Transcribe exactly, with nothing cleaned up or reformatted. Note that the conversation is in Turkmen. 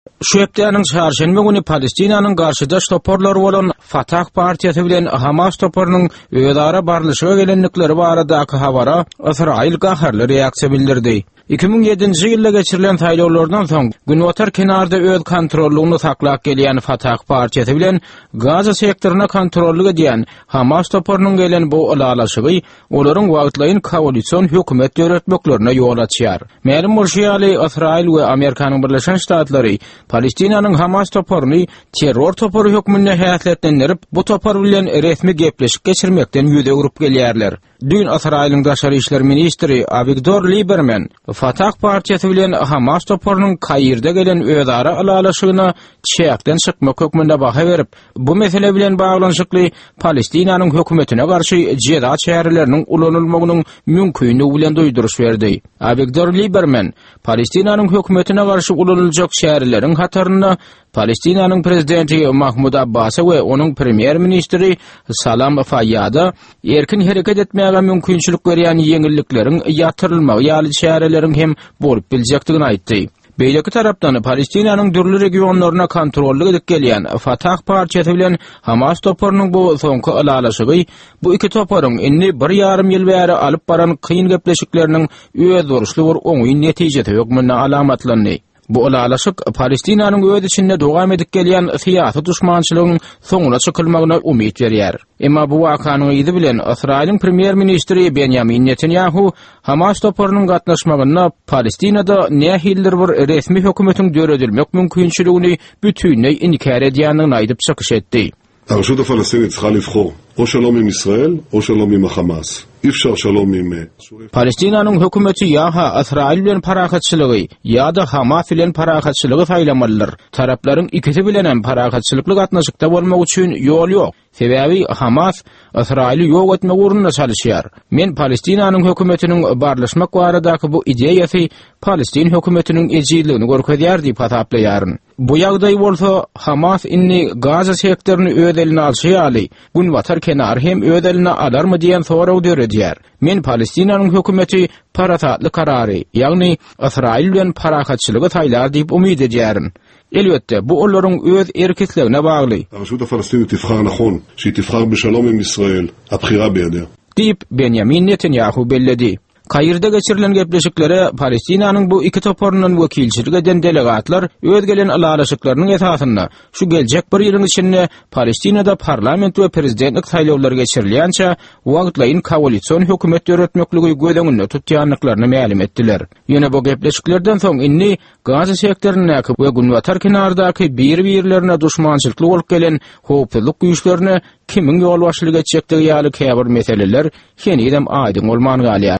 Şu hepdeýanyň çarşembe güni Palestinanyň garşydaş toporlary bolan Fatah partiýasy bilen Hamas toporunyň öýdara barlyşyga gelenlikleri baradaky habara Israil gaharly reaksiýa bildirdi. iki bin yedinji ýylda geçirilen taýlawlardan soň günwatar kenarda öz kontrollugyny saklap gelýän Fatah partiýasy bilen Gaza sektoruna kontrollyk edýän Hamas toporunyň gelen bu alalaşygy olaryň wagtlaýyn koalisiýon hökümet ýöretmeklerine ýol açýar. Mälim bolşýaly Israil we Amerikanyň Birleşen Ştatlary Palestinanyň Hamas toporuny terror toporu hökmünde häsletlendirip bu topor bilen resmi gepleşik geçirmekden ýüze urup gelýärler. Dün Israil'in Daşary işler ministri Avigdor Lieberman Fatah partiýasy bilen Hamas toporunyň Kairde gelen öýdara alalaşygyna çäkden çykmak hökmünde baha berip, bu mesele bilen baglanşykly Palestinanyň hökümetine garşy jeda çäreleriniň ulanylmagynyň mümkinligi bilen doýduruş berdi. Avigdor Lieberman Palestinanyň hökümetine garşy ulanyljak çäreleriň hataryna Palestinanyň prezidenti Mahmud Abbas we onuň premier ministri Salam Fayyada erkin hereket etmäge mümkinçilik berýän ýeňillikleriň ýatyrylmagy ýaly çäreleriň hem bolup biljekdigini aýtdy. Beýleki tarapdan Palestinanyň dürli regionlaryna kontrollyk edip gelýän Fatah partiýasy bilen Hamas toporunyň bu soňky alalaşygy bu iki toporuň inni bir ýarym ýyl bäri alyp baran kyn gepleşikleriniň öz duruşly bir oňy netijesi hökmüne alamatlandy. Bu alalaşyk Palestinanyň öz içinde dowam edip gelýän syýasy düşmançylygyň soňuna çykylmagyna umyt berýär. Emma bu wakanyň ýyly bilen Israil'in premier ministri Benjamin Netanyahu Hamas toporunyň gatnaşmagyna Palestinada nähildir bir resmi hökümetiň döredilmek mümkinçiligini bütünlei inkar edýändigini aýdyp çykyş etdi. הרשות הפלסטינית צריכה לבחור או שלום עם ישראל או שלום עם החמאס. אי אפשר שלום עם Palestinanyň hökümeti ýa-ha Israil bilen paragatçylygy ýa-da Hamas bilen paragatçylygy saýlamalydyr. Taraplaryň ikisi bilen hem paragatçylykly gatnaşykda bolmak üçin ýol ýok. Sebäbi Hamas Israili ýok etmek ugrunda çalışýar. Men Palestinanyň hökümetiniň barlaşmak baradaky bu ideýasy Palestin hökümetiniň ejizligini görkezýär diýip hataplaýaryn. Bu ýagdaý bolsa Hamas inni Gaza sektoruny öz eline alşy, günwatar kenar hem öz eline alarmy diýen soraw döredýär. Men Palestinanyň hökümeti parasatly karary, ýagny Israil bilen paragatçylygy saýlar diýip umyt edýärin. Elbette bu olaryň öz erkitligine bagly. הרשות הפלסטינית תבחר נכון, שהיא תבחר בשלום עם ישראל, הבחירה בידיה. Diýip Benjamin Netanyahu belledi. Kairde geçirilen gepleşiklere Palestinanyň bu iki toporundan wekilçilik eden delegatlar öz gelen alalaşyklarynyň esasyna şu geljek bir ýylyň içinde Palestinada parlament we prezidentlik saýlawlary geçirilýänçe wagtlaýyn koalisiýon hökümet ýöretmekligi gödeňinde tutýanlyklaryny ma'lum etdiler. Ýöne bu gepleşiklerden soň inni Gaza sektorunyňky we günwatar kenardaky bir-birlerine düşmançylykly bolup gelen howpsuzlyk güýçlerini kimiň ýol başlyk etjekdigi ýaly käbir meseleler henüýem aýdym bolmany galýar.